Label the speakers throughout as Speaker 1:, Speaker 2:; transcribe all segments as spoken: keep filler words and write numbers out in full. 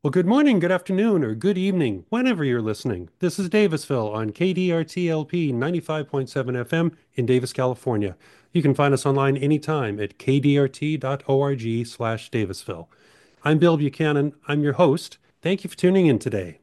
Speaker 1: Well, good morning, good afternoon, or good evening, whenever you're listening. This is Davisville on K D R T L P ninety-five point seven F M in Davis, California. You can find us online anytime at k d r t dot org slash Davisville. I'm Bill Buchanan. I'm your host. Thank you for tuning in today.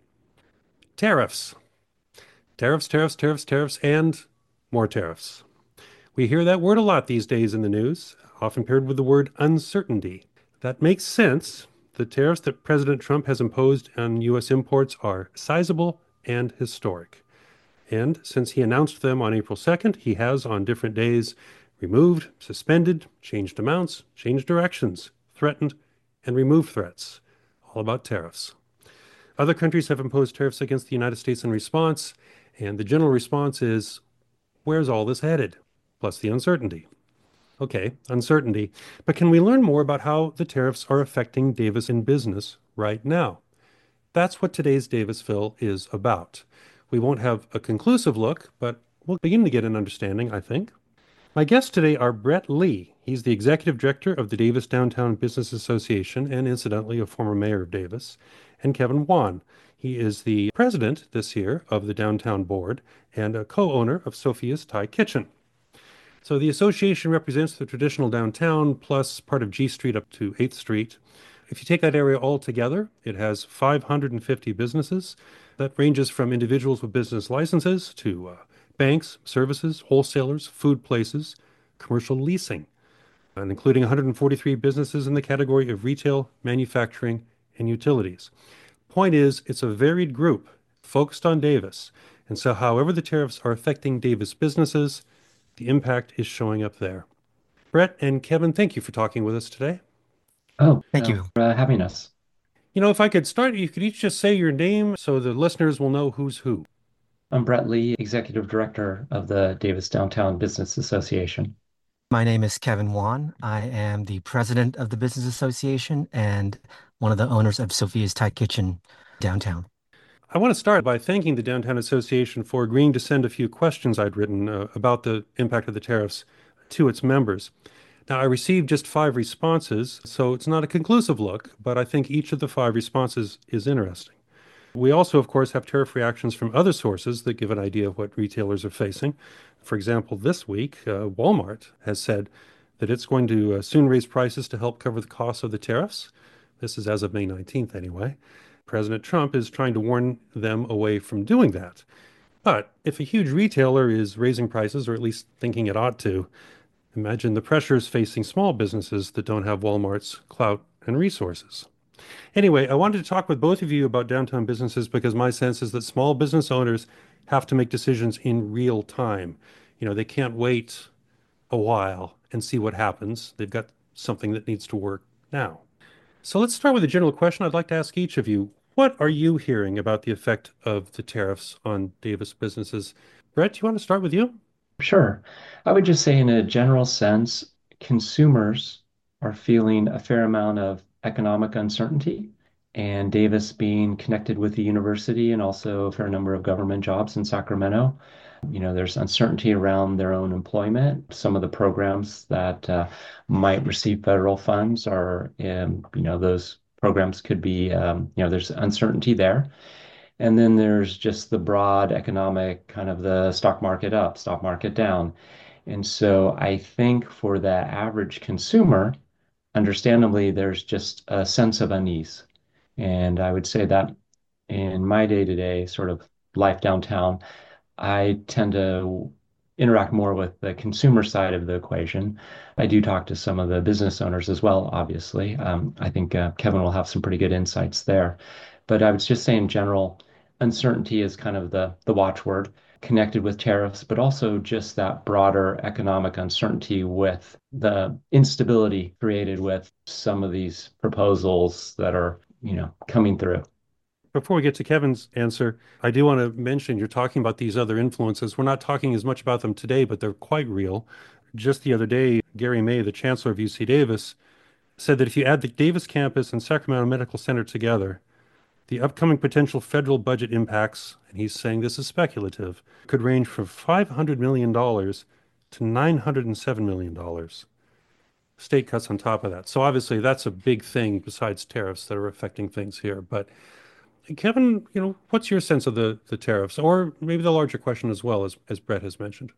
Speaker 1: Tariffs. Tariffs, tariffs, tariffs, tariffs, and more tariffs. We hear that word a lot these days in the news, often paired with the word uncertainty. That makes sense. The tariffs that President Trump has imposed on U S imports are sizable and historic. And since he announced them on April second, he has on different days removed, suspended, changed amounts, changed directions, threatened, and removed threats. All about tariffs. Other countries have imposed tariffs against the United States in response, and the general response is, where's all this headed? Plus the uncertainty. Okay, uncertainty. But can we learn more about how the tariffs are affecting Davis in business right now? That's what today's Davisville is about. We won't have a conclusive look, but we'll begin to get an understanding, I think. My guests today are Brett Lee. He's the executive director of the Davis Downtown Business Association and incidentally a former mayor of Davis, and Kevin Wan. He is the president this year of the Downtown Board and a co-owner of Sophia's Thai Kitchen. So the association represents the traditional downtown plus part of G Street up to eighth Street. If you take that area all together, it has five hundred fifty businesses. That ranges from individuals with business licenses to uh, banks, services, wholesalers, food places, commercial leasing, and including one hundred forty-three businesses in the category of retail, manufacturing, and utilities. Point is, it's a varied group focused on Davis. And so however the tariffs are affecting Davis businesses, the impact is showing up there. Brett and Kevin, thank you for talking with us today.
Speaker 2: Oh,
Speaker 3: Thank
Speaker 2: no,
Speaker 3: you.
Speaker 2: for uh, having us.
Speaker 1: You know, if I could start, you could each just say your name so the listeners will know who's who.
Speaker 2: I'm Brett Lee, Executive Director of the Davis Downtown Business Association.
Speaker 3: My name is Kevin Wan. I am the president of the Business Association and one of the owners of Sophia's Thai Kitchen downtown.
Speaker 1: I want to start by thanking the Downtown Association for agreeing to send a few questions I'd written uh, about the impact of the tariffs to its members. Now, I received just five responses, so it's not a conclusive look, but I think each of the five responses is interesting. We also, of course, have tariff reactions from other sources that give an idea of what retailers are facing. For example, this week, uh, Walmart has said that it's going to uh, soon raise prices to help cover the costs of the tariffs. This is as of May nineteenth, anyway. President Trump is trying to warn them away from doing that. But if a huge retailer is raising prices, or at least thinking it ought to, imagine the pressures facing small businesses that don't have Walmart's clout and resources. Anyway, I wanted to talk with both of you about downtown businesses because my sense is that small business owners have to make decisions in real time. You know, they can't wait a while and see what happens. They've got something that needs to work now. So let's start with a general question I'd like to ask each of you. What are you hearing about the effect of the tariffs on Davis businesses? Brett, do you want to start with you?
Speaker 2: Sure. I would just say, in a general sense, consumers are feeling a fair amount of economic uncertainty, and Davis being connected with the university and also a fair number of government jobs in Sacramento. You know, there's uncertainty around their own employment. Some of the programs that uh, might receive federal funds are, um, you know, those programs could be, um, you know, there's uncertainty there. And then there's just the broad economic kind of the stock market up, stock market down. And so I think for the average consumer, understandably, there's just a sense of unease. And I would say that in my day-to-day sort of life downtown, I tend to interact more with the consumer side of the equation. I do talk to some of the business owners as well, obviously. Um, I think uh, Kevin will have some pretty good insights there. But I would just say in general, uncertainty is kind of the, the watchword connected with tariffs, but also just that broader economic uncertainty with the instability created with some of these proposals that are, you know, coming through.
Speaker 1: Before we get to Kevin's answer, I do want to mention you're talking about these other influences. We're not talking as much about them today, but they're quite real. Just the other day, Gary May, the chancellor of U C Davis, said that if you add the Davis campus and Sacramento Medical Center together, the upcoming potential federal budget impacts, and he's saying this is speculative, could range from five hundred million dollars to nine hundred seven million dollars. state cuts on top of that. So obviously that's a big thing besides tariffs that are affecting things here. But Kevin, you know, what's your sense of the the tariffs, or maybe the larger question as well, as as Brett has mentioned?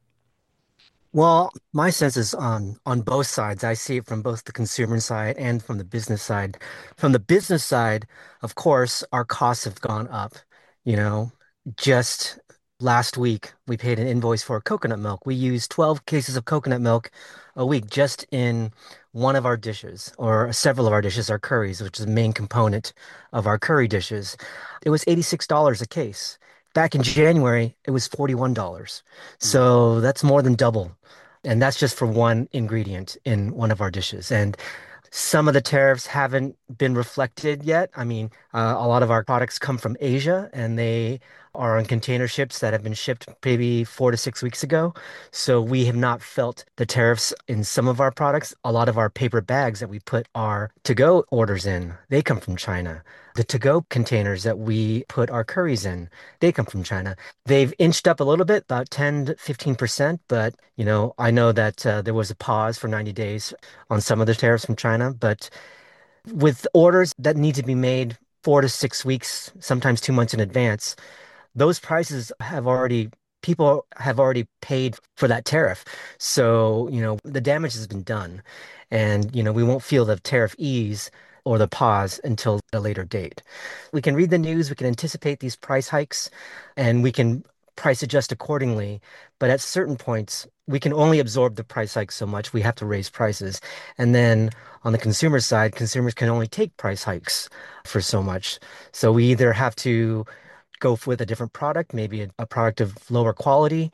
Speaker 3: Well, my sense is on on both sides. I see it from both the consumer side and from the business side. From the business side, of course, our costs have gone up. You know, just last week we paid an invoice for coconut milk. We used twelve cases of coconut milk a week just in one of our dishes or several of our dishes, our curries, which is the main component of our curry dishes. It was eighty-six dollars a case. Back in January, it was forty-one dollars.
Speaker 1: Hmm.
Speaker 3: So that's more than double. And that's just for one ingredient in one of our dishes. And some of the tariffs haven't been reflected yet. I mean, uh, a lot of our products come from Asia and they are on container ships that have been shipped maybe four to six weeks ago. So we have not felt the tariffs in some of our products. A lot of our paper bags that we put our to-go orders in, they come from China. The to-go containers that we put our curries in, they come from China. They've inched up a little bit, about ten to fifteen percent, but you know, I know that uh, there was a pause for ninety days on some of the tariffs from China, but with orders that need to be made four to six weeks, sometimes two months in advance, those prices have already, people have already paid for that tariff. So, you know, the damage has been done. And, you know, we won't feel the tariff ease or the pause until a later date. We can read the news, we can anticipate these price hikes, and we can price adjust accordingly. But at certain points, we can only absorb the price hike so much. We have to raise prices. And then on the consumer side, consumers can only take price hikes for so much. So we either have to go with a different product, maybe a, a product of lower quality,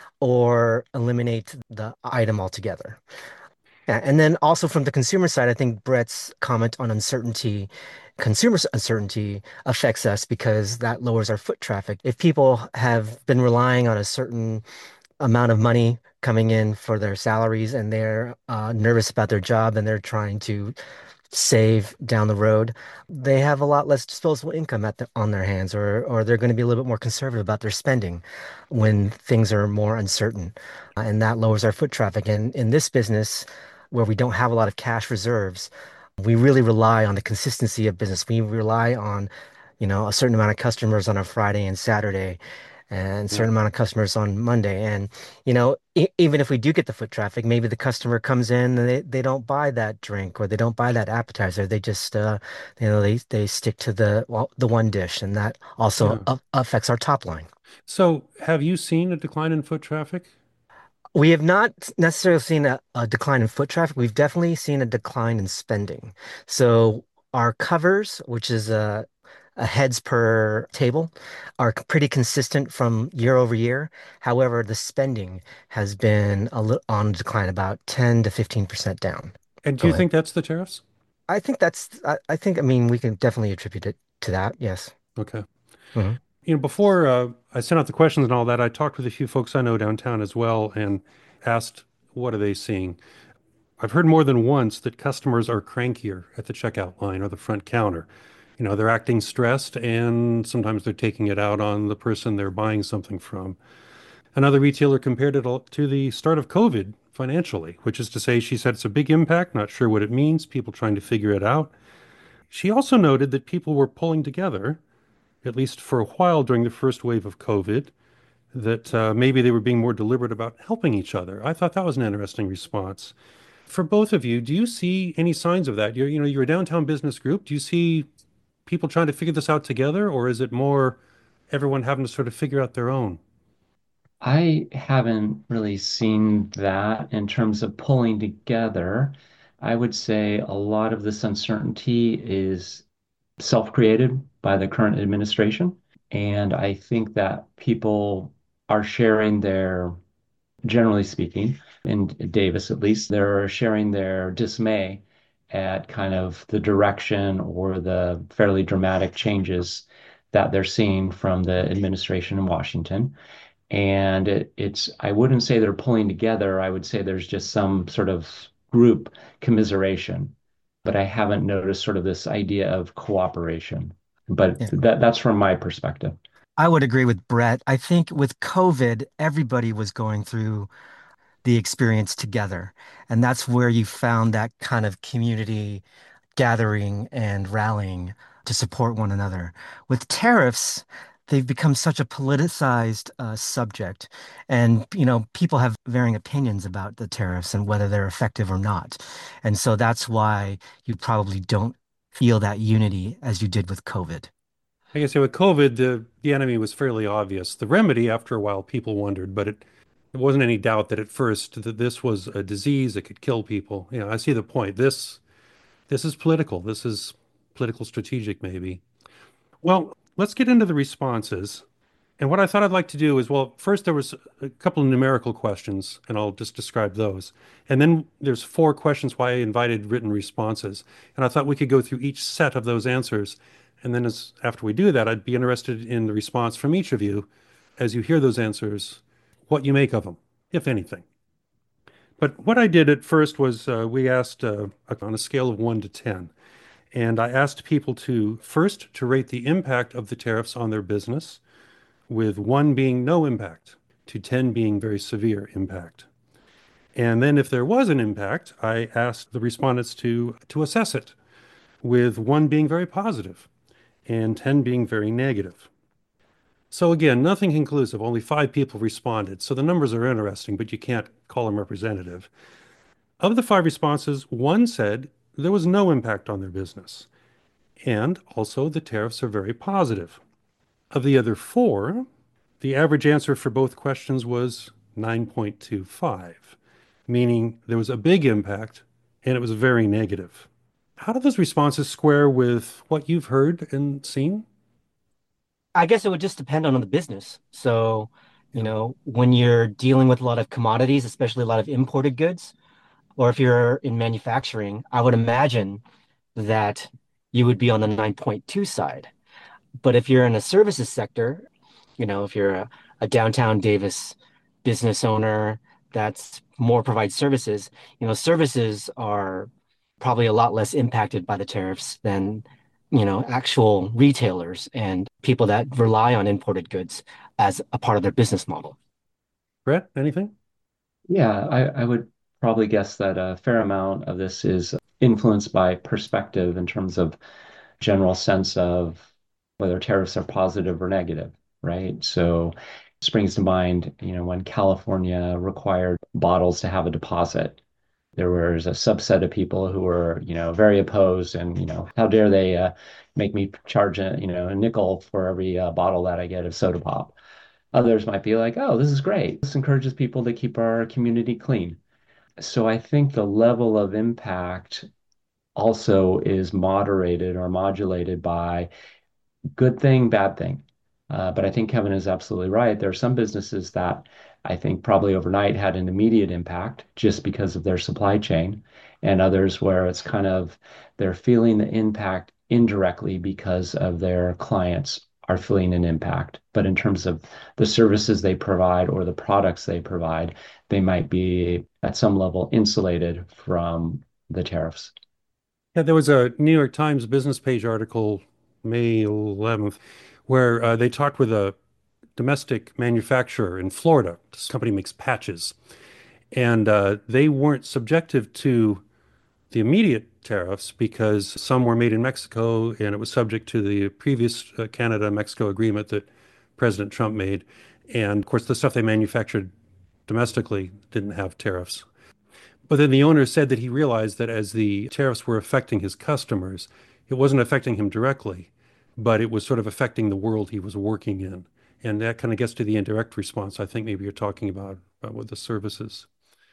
Speaker 3: or eliminate the item altogether. Yeah, and then also from the consumer side, I think Brett's comment on uncertainty, consumer uncertainty affects us because that lowers our foot traffic. If people have been relying on a certain amount of money coming in for their salaries and they're uh, nervous about their job and they're trying to save down the road, they have a lot less disposable income at the, on their hands, or or they're going to be a little bit more conservative about their spending when things are more uncertain, Uh, and that lowers our foot traffic. And in this business, where we don't have a lot of cash reserves, we really rely on the consistency of business. We rely on, you know, a certain amount of customers on a Friday and Saturday, and
Speaker 1: Yeah.
Speaker 3: certain amount of customers on Monday. And, you know, e even if we do get the foot traffic, maybe the customer comes in and they, they don't buy that drink or they don't buy that appetizer. They just, uh, you know, they, they stick to the, well, the one dish, and that also
Speaker 1: Yeah.
Speaker 3: a affects our top line.
Speaker 1: So have you seen a decline in foot traffic?
Speaker 3: We have not necessarily seen a, a decline in foot traffic. We've definitely seen a decline in spending. So our covers, which is a, a heads per table, are c- pretty consistent from year over year. However, the spending has been a little on decline, about ten to fifteen percent down.
Speaker 1: And do
Speaker 3: Go
Speaker 1: you
Speaker 3: ahead.
Speaker 1: think that's the tariffs?
Speaker 3: I think that's, I, I think, I mean, we can definitely attribute it to that. Yes.
Speaker 1: Okay.
Speaker 3: Mhm.
Speaker 1: You know, before uh, I sent out the questions and all that, I talked with a few folks I know downtown as well and asked, what are they seeing? I've heard more than once that customers are crankier at the checkout line or the front counter. You know, they're acting stressed and sometimes they're taking it out on the person they're buying something from. Another retailer compared it to the start of COVID financially, which is to say, she said it's a big impact, not sure what it means, people trying to figure it out. She also noted that people were pulling together, at least for a while during the first wave of COVID, that uh, maybe they were being more deliberate about helping each other. I thought that was an interesting response. For both of you, do you see any signs of that? You're, you know, you're a downtown business group. Do you see people trying to figure this out together, or is it more everyone having to sort of figure out their own?
Speaker 2: I haven't really seen that in terms of pulling together. I would say a lot of this uncertainty is self-created by the current administration. And I think that people are sharing their, generally speaking, in Davis at least, they're sharing their dismay at kind of the direction or the fairly dramatic changes that they're seeing from the administration in Washington. And it, it's, I wouldn't say they're pulling together. I would say there's just some sort of group commiseration, but I haven't noticed sort of this idea of cooperation. But
Speaker 3: Yeah.
Speaker 2: that that's from my perspective.
Speaker 3: I would agree with Brett. I think with COVID, everybody was going through the experience together. And that's where you found that kind of community gathering and rallying to support one another. With tariffs, they've become such a politicized uh, subject, and you know people have varying opinions about the tariffs and whether they're effective or not. And so that's why you probably don't feel that unity as you did with COVID.
Speaker 1: I guess yeah, with COVID, the the enemy was fairly obvious. The remedy, after a while, people wondered, but it there wasn't any doubt that at first that this was a disease that could kill people. Yeah, I see the point. This this is political. This is political strategic, maybe. Well, let's get into the responses. And what I thought I'd like to do is, well, first there was a couple of numerical questions, and I'll just describe those. And then there's four questions why I invited written responses. And I thought we could go through each set of those answers. And then as after we do that, I'd be interested in the response from each of you as you hear those answers, what you make of them, if anything. But what I did at first was uh, we asked uh, on a scale of one to ten. And I asked people to first to rate the impact of the tariffs on their business, with one being no impact to ten being very severe impact. And then if there was an impact, I asked the respondents to, to assess it, with one being very positive and ten being very negative. So again, nothing conclusive. Only five people responded. So the numbers are interesting, but you can't call them representative. Of the five responses, one said there was no impact on their business. And also the tariffs are very positive. Of the other four, the average answer for both questions was nine point two five, meaning there was a big impact and it was very negative. How do those responses square with what you've heard and seen?
Speaker 3: I guess it would just depend on the business. So, you
Speaker 1: Yeah.
Speaker 3: know, when you're dealing with a lot of commodities, especially a lot of imported goods, or if you're in manufacturing, I would imagine that you would be on the nine point two side. But if you're in a services sector, you know, if you're a, a downtown Davis business owner that's more provides services, you know, services are probably a lot less impacted by the tariffs than, you know, actual retailers and people that rely on imported goods as a part of their business model.
Speaker 1: Brett, anything?
Speaker 2: Yeah, I, I would probably guess that a fair amount of this is influenced by perspective in terms of general sense of whether tariffs are positive or negative, right? So springs to mind, you know, when California required bottles to have a deposit, there was a subset of people who were, you know, very opposed and, you know, how dare they uh, make me charge a, you know, a nickel for every uh, bottle that I get of soda pop. Others might be like, oh, this is great. This encourages people to keep our community clean. So I think the level of impact also is moderated or modulated by good thing, bad thing. Uh, but I think Kevin is absolutely right. There are some businesses that I think probably overnight had an immediate impact just because of their supply chain, and others where it's kind of they're feeling the impact indirectly because of their clients are feeling an impact. But in terms of the services they provide or the products they provide, they might be at some level insulated from the tariffs.
Speaker 1: Yeah, there was a New York Times business page article, May eleventh, where uh, they talked with a domestic manufacturer in Florida. This company makes patches. And uh, they weren't subjective to the immediate tariffs because some were made in Mexico and it was subject to the previous uh, Canada-Mexico agreement that President Trump made. And of course, the stuff they manufactured domestically didn't have tariffs. But then the owner said that he realized that as the tariffs were affecting his customers, it wasn't affecting him directly, but it was sort of affecting the world he was working in. And that kind of gets to the indirect response I think maybe you're talking about, about with the services.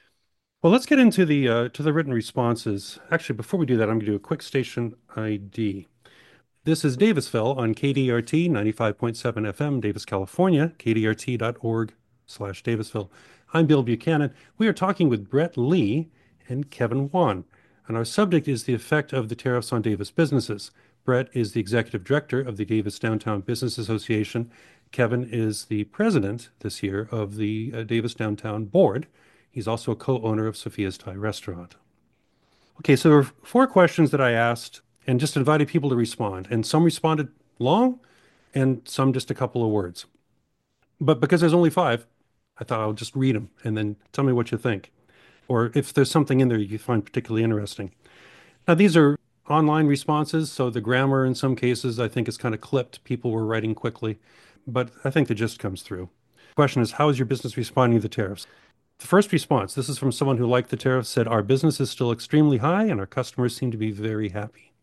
Speaker 1: Well, let's get into the uh, to the written responses. Actually, before we do that, I'm going to do a quick station I D. This is Davisville on K D R T ninety-five point seven F M, Davis, California, k d r t dot org slash Davisville. I'm Bill Buchanan. We are talking with Brett Lee and Kevin Wan, and our subject is the effect of the tariffs on Davis businesses. Brett is the executive director of the Davis Downtown Business Association. Kevin is the president this year of the uh, Davis Downtown Board. He's also a co-owner of Sophia's Thai Restaurant. Okay, so there were four questions that I asked and just invited people to respond. And some responded long and some just a couple of words. But because there's only five, I thought I'll just read them and then tell me what you think, or if there's something in there you find particularly interesting. Now, these are online responses, so the grammar in some cases I think is kind of clipped. People were writing quickly, but I think the gist comes through. The question is, how is your business responding to the tariffs? The first response, this is from someone who liked the tariffs, said, our business is still extremely high and our customers seem to be very happy.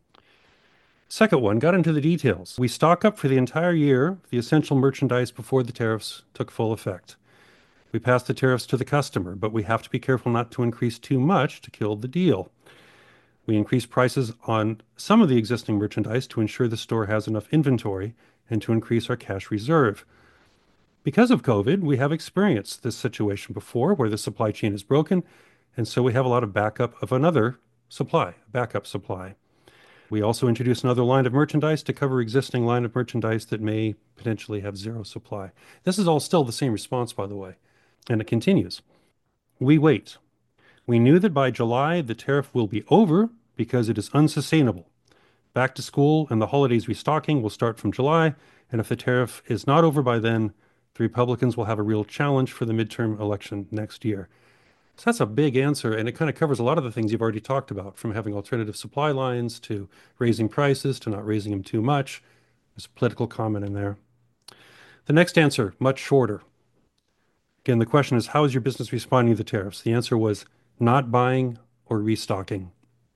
Speaker 1: Second one got into the details. We stock up for the entire year, the essential merchandise before the tariffs took full effect. We pass the tariffs to the customer, but we have to be careful not to increase too much to kill the deal. We increase prices on some of the existing merchandise to ensure the store has enough inventory and to increase our cash reserve. Because of COVID, we have experienced this situation before where the supply chain is broken, and so we have a lot of backup of another supply, backup supply. We also introduce another line of merchandise to cover existing line of merchandise that may potentially have zero supply. This is all still the same response, by the way, and it continues. We wait. We knew that by July the tariff will be over because it is unsustainable. Back to school and the holidays restocking will start from July, and if the tariff is not over by then, the Republicans will have a real challenge for the midterm election next year. So that's a big answer, and it kind of covers a lot of the things you've already talked about, from having alternative supply lines to raising prices to not raising them too much. There's a political comment in there. The next answer, much shorter. Again, the question is, how is your business responding to the tariffs? The answer was not buying or restocking.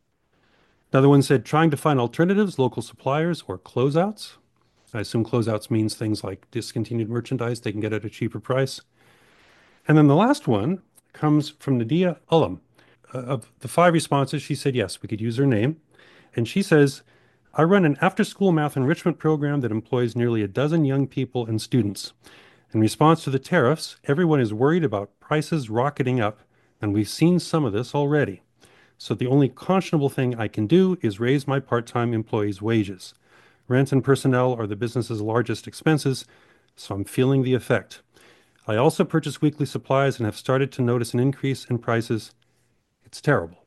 Speaker 1: Another one said trying to find alternatives, local suppliers, or closeouts. I assume closeouts means things like discontinued merchandise they can get at a cheaper price. And then the last one comes from Nadia Ullum. Uh, of the five responses, she said yes, we could use her name. And she says, I run an after-school math enrichment program that employs nearly a dozen young people and students. In response to the tariffs, everyone is worried about prices rocketing up, and we've seen some of this already. So the only conscionable thing I can do is raise my part-time employees' wages. Rent and personnel are the business's largest expenses, so I'm feeling the effect. I also purchase weekly supplies and have started to notice an increase in prices. It's terrible.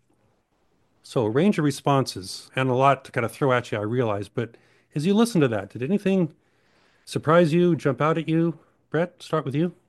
Speaker 1: So a range of responses and a lot to kind of throw at you, I realize. But as you listen to that, did anything surprise you, jump out at you? Brett, start with you.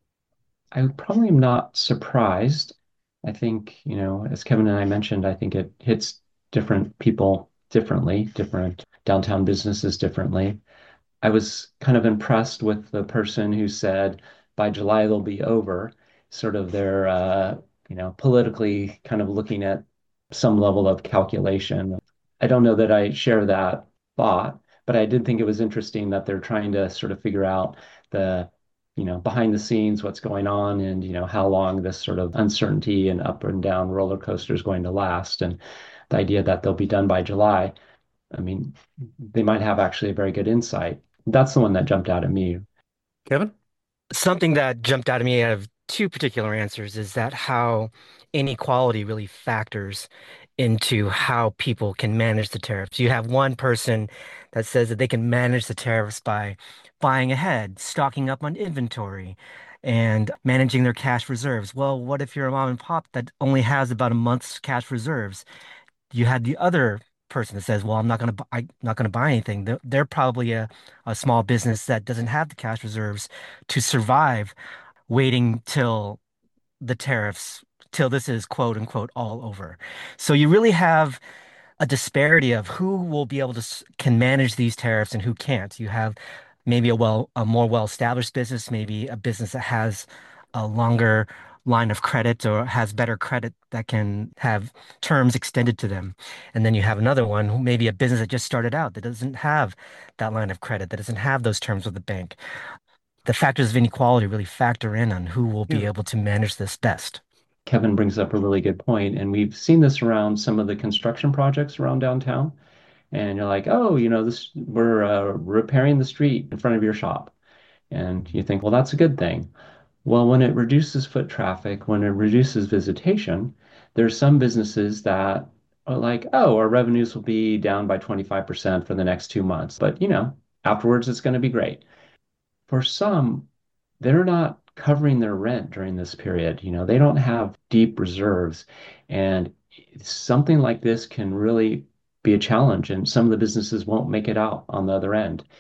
Speaker 2: I probably am not surprised. I think, you know, as Kevin and I mentioned, I think it hits different people differently, different downtown businesses differently. I was kind of impressed with the person who said by July they'll be over, sort of their, uh, you know, politically kind of looking at some level of calculation. I don't know that I share that thought, but I did think it was interesting that they're trying to sort of figure out the, you know, behind the scenes, what's going on and, you know, how long this sort of uncertainty and up and down roller coaster is going to last. And the idea that they'll be done by July, I mean, they might have actually a very good insight. That's the one that jumped out at me.
Speaker 1: Kevin?
Speaker 3: Something that jumped out at me out of two particular answers is that how inequality really factors into how people can manage the tariffs. You have one person that says that they can manage the tariffs by buying ahead, stocking up on inventory, and managing their cash reserves. Well, what if you're a mom and pop that only has about a month's cash reserves? You had the other person that says, "Well, I'm not going to buy, I'm not going to buy anything." They're, they're probably a, a small business that doesn't have the cash reserves to survive, waiting till the tariffs, till this is quote unquote all over. So you really have a disparity of who will be able to s- can manage these tariffs and who can't. You have maybe a well a more well-established business, maybe a business that has a longer line of credit or has better credit that can have terms extended to them. And then you have another one who maybe a business that just started out that doesn't have that line of credit, that doesn't have those terms with the bank. The factors of inequality really factor in on who will be
Speaker 1: Yeah.
Speaker 3: able to manage this best.
Speaker 2: Kevin brings up a really good point, and we've seen this around some of the construction projects around downtown. And you're like, oh, you know, this we're uh, repairing the street in front of your shop, and you think, well, that's a good thing. Well, when it reduces foot traffic, when it reduces visitation, there's some businesses that are like, oh, our revenues will be down by twenty-five percent for the next two months, but you know, afterwards it's going to be great. For some, they're not covering their rent during this period. You know, they don't have deep reserves. And something like this can really be a challenge, and some of the businesses won't make it out on the other end.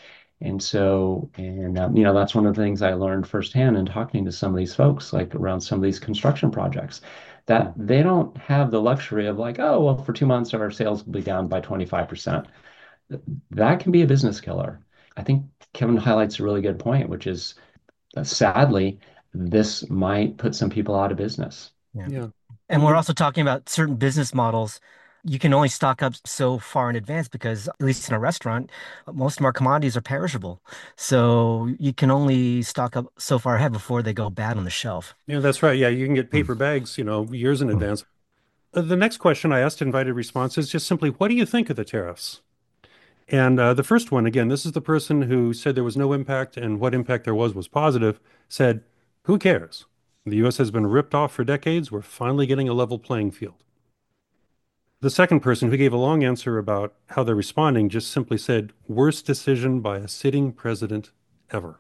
Speaker 2: And so, and um, you know, that's one of the things I learned firsthand in talking to some of these folks, like around some of these construction projects, that they don't have the luxury of like, oh, well, for two months our sales will be down by twenty-five percent. That can be a business killer. I think Kevin highlights a really good point, which is uh, sadly, this might put some people out of business.
Speaker 3: Yeah.
Speaker 1: Yeah.
Speaker 3: And we're also talking about certain business models. You can only stock up so far in advance because, at least in a restaurant, most of our commodities are perishable. So you can only stock up so far ahead before they go bad on the shelf.
Speaker 1: Yeah, that's right. Yeah, you can get
Speaker 2: Mm.
Speaker 1: paper bags, you know, years in
Speaker 2: Mm.
Speaker 1: advance. Uh, the next question I asked invited response is just simply, what do you think of the tariffs? And uh, the first one, again, this is the person who said there was no impact and what impact there was was positive, said, who cares? The U S has been ripped off for decades. We're finally getting a level playing field. The second person, who gave a long answer about how they're responding, just simply said, worst decision by a sitting president ever.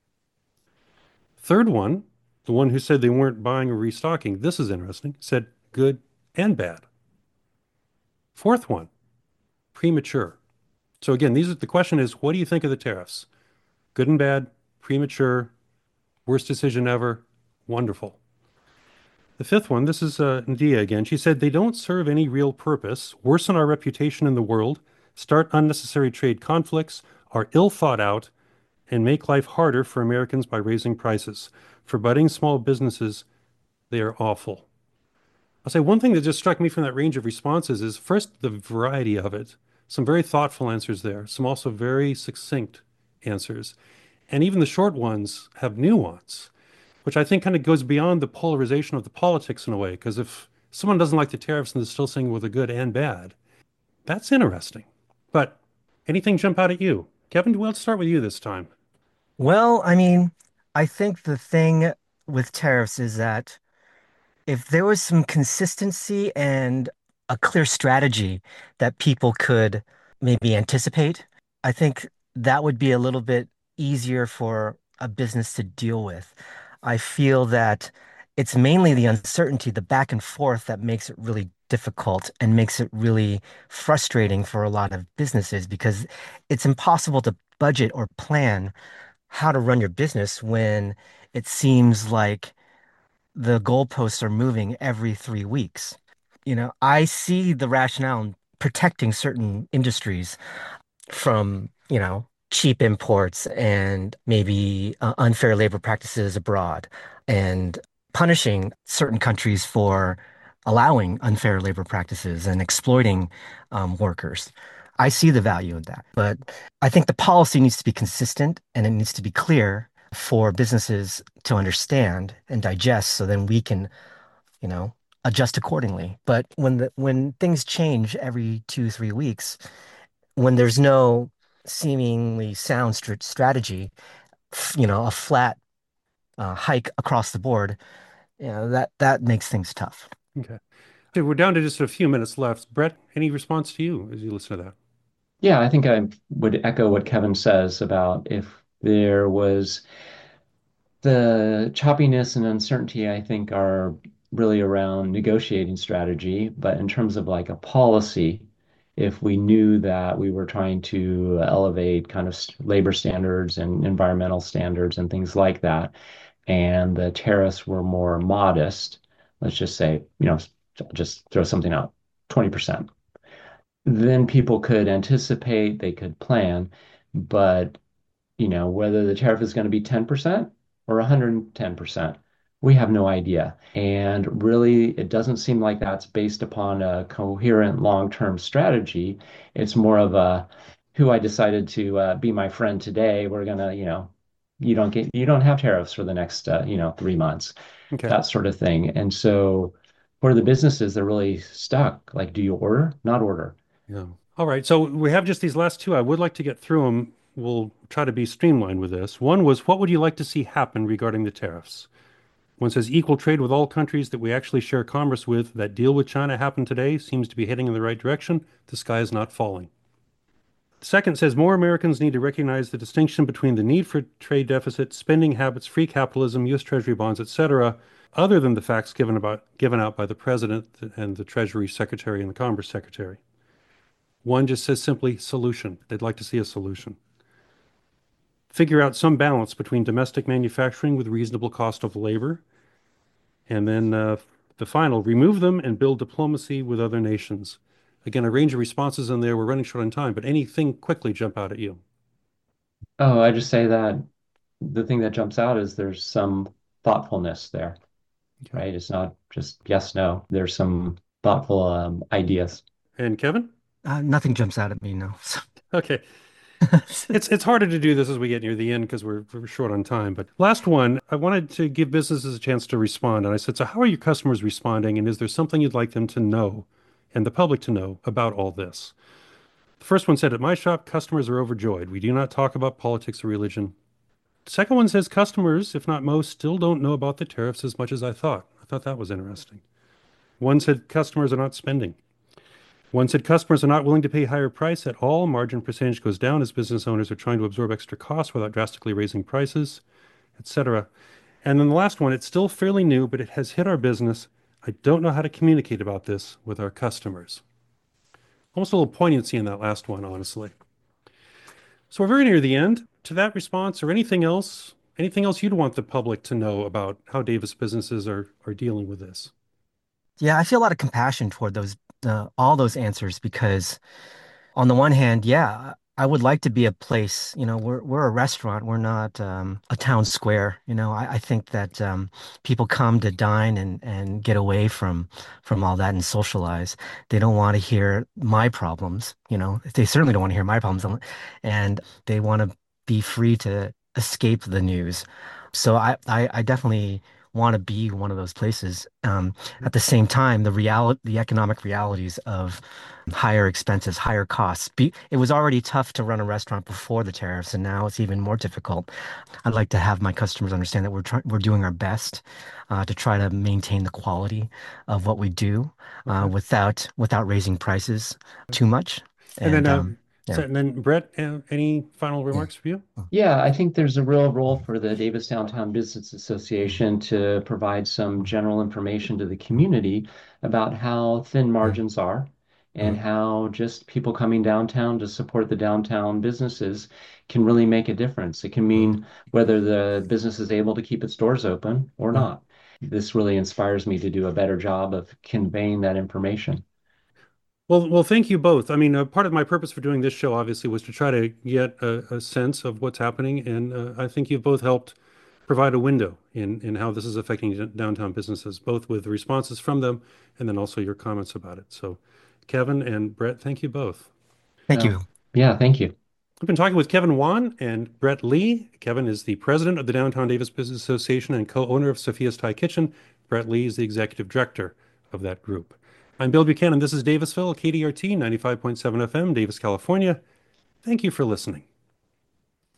Speaker 1: Third one, the one who said they weren't buying or restocking, this is interesting, said good and bad. Fourth one, premature. So again, these are the question is, what do you think of the tariffs? Good and bad, premature, worst decision ever, wonderful. The fifth one, this is uh, Ndia again. She said they don't serve any real purpose, worsen our reputation in the world, start unnecessary trade conflicts, are ill thought out, and make life harder for Americans by raising prices. For budding small businesses, they are awful. I'll say one thing that just struck me from that range of responses is first the variety of it. Some very thoughtful answers there, some also very succinct answers. And even the short ones have nuance, which I think kind of goes beyond the polarization of the politics in a way. Because if someone doesn't like the tariffs and they're still saying with the good and bad, that's interesting. But anything jump out at you? Kevin, we'll start with you this time.
Speaker 3: Well, I mean, I think the thing with tariffs is that if there was some consistency and a clear strategy that people could maybe anticipate, I think that would be a little bit easier for a business to deal with. I feel that it's mainly the uncertainty, the back and forth that makes it really difficult and makes it really frustrating for a lot of businesses because it's impossible to budget or plan how to run your business when it seems like the goalposts are moving every three weeks. You know, I see the rationale in protecting certain industries from, you know, cheap imports and maybe uh, unfair labor practices abroad and punishing certain countries for allowing unfair labor practices and exploiting um, workers. I see the value in that, but I think the policy needs to be consistent and it needs to be clear for businesses to understand and digest so then we can, you know, adjust accordingly. But when the when things change every two, three weeks, when there's no seemingly sound str strategy, f- you know, a flat uh, hike across the board, you know, that that makes things tough.
Speaker 1: Okay. Okay, we're down to just a few minutes left. Brett, any response to you as you listen to that?
Speaker 2: Yeah, I think I would echo what Kevin says about if there was the choppiness and uncertainty, I think, are really around negotiating strategy. But in terms of like a policy, if we knew that we were trying to elevate kind of s- labor standards and environmental standards and things like that, and the tariffs were more modest, let's just say, you know, s- just throw something out, twenty percent, then people could anticipate, they could plan. But you know, whether the tariff is going to be ten percent or one hundred ten percent, we have no idea. And really, it doesn't seem like that's based upon a coherent long-term strategy. It's more of a who I decided to uh, be my friend today. We're gonna, you know, you don't get, you don't have tariffs for the next, uh, you know, three months,
Speaker 1: Okay.
Speaker 2: that sort of thing. And so, for the businesses, they're really stuck. Like, do you order? Not order.
Speaker 1: Yeah. All right. So we have just these last two. I would like to get through them. We'll try to be streamlined with this. One was, what would you like to see happen regarding the tariffs? One says equal trade with all countries that we actually share commerce with. That deal with China happened today, seems to be heading in the right direction. The sky is not falling. The second says more Americans need to recognize the distinction between the need for trade deficit, spending habits, free capitalism, U S. Treasury bonds, et cetera, other than the facts given about given out by the president and the Treasury Secretary and the Commerce Secretary. One just says simply solution. They'd like to see a solution. figure out some balance between domestic manufacturing with reasonable cost of labor, and then uh, the final, remove them and build diplomacy with other nations. Again, a range of responses in there. We're running short on time, but anything quickly jump out at you?
Speaker 2: Oh, I just say that the thing that jumps out is there's some thoughtfulness there,
Speaker 1: Okay.
Speaker 2: right? It's not just yes, no. There's some thoughtful um, ideas.
Speaker 1: And Kevin?
Speaker 3: Uh, nothing jumps out at me, no.
Speaker 1: Okay. It's it's harder to do this as we get near the end because we're, we're short on time. But last one, I wanted to give businesses a chance to respond. And I said, so how are your customers responding? And is there something you'd like them to know and the public to know about all this? The first one said, at my shop, customers are overjoyed. We do not talk about politics or religion. The second one says, customers, if not most, still don't know about the tariffs as much as I thought. I thought that was interesting. One said, customers are not spending. One said customers are not willing to pay higher price at all. Margin percentage goes down as business owners are trying to absorb extra costs without drastically raising prices, et cetera. And then the last one, it's still fairly new, but it has hit our business. I don't know how to communicate about this with our customers. Almost a little poignancy in that last one, honestly. So we're very near the end. To that response or anything else, anything else you'd want the public to know about how Davis businesses are are dealing with this?
Speaker 3: Yeah, I feel a lot of compassion toward those uh, all those answers because on the one hand, yeah, I would like to be a place, you know, we're we're a restaurant, we're not um, a town square. You know, I, I think that um, people come to dine and and get away from from all that and socialize. They don't want to hear my problems, you know. They certainly don't want to hear my problems, and they want to be free to escape the news. So I I, I definitely want to be one of those places. Um, at the same time, the reality, the economic realities of higher expenses, higher costs. Be, it was already tough to run a restaurant before the tariffs, and now it's even more difficult. I'd like to have my customers understand that we're trying, we're doing our best uh, to try to maintain the quality of what we do uh,
Speaker 1: Okay.
Speaker 3: without without raising prices too much.
Speaker 1: And then,
Speaker 3: And
Speaker 1: uh,
Speaker 3: um,
Speaker 1: so,
Speaker 3: yeah,
Speaker 1: and then Brett, uh, any final
Speaker 3: yeah.
Speaker 1: remarks for you?
Speaker 2: Yeah, I think there's a real role for the Davis Downtown Business Association to provide some general information to the community about how thin margins are and how just people coming downtown to support the downtown businesses can really make a difference. It can mean whether the business is able to keep its doors open or not. This really inspires me to do a better job of conveying that information.
Speaker 1: Well, well, thank you both. I mean, uh, part of my purpose for doing this show, obviously, was to try to get a, a sense of what's happening, and uh, I think you've both helped provide a window in in how this is affecting d- downtown businesses, both with responses from them and then also your comments about it. So, Kevin and Brett, thank you both.
Speaker 3: Thank
Speaker 2: Uh,
Speaker 3: you.
Speaker 2: yeah, thank you.
Speaker 1: I've been talking with Kevin Wan and Brett Lee. Kevin is the president of the Downtown Davis Business Association and co-owner of Sophia's Thai Kitchen. Brett Lee is the executive director of that group. I'm Bill Buchanan. This is Davisville, K D R T ninety-five point seven F M, Davis, California. Thank you for listening.